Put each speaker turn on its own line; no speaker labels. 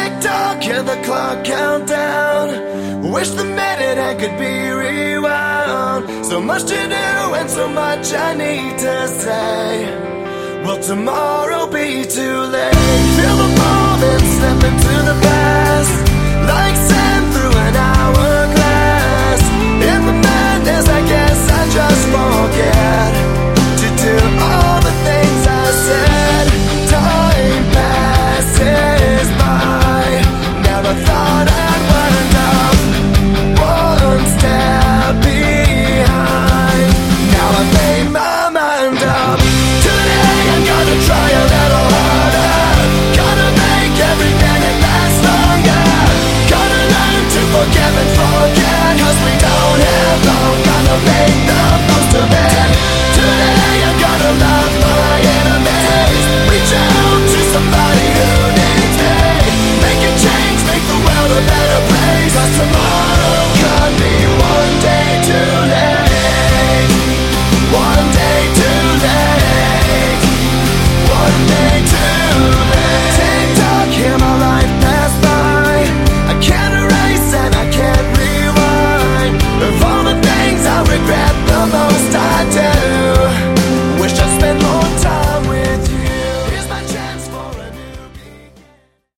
tick-tock, hear the clock count down. Wish the minute hand could be rewound. So much to do and so much I need to say. Will tomorrow be too late? Feel the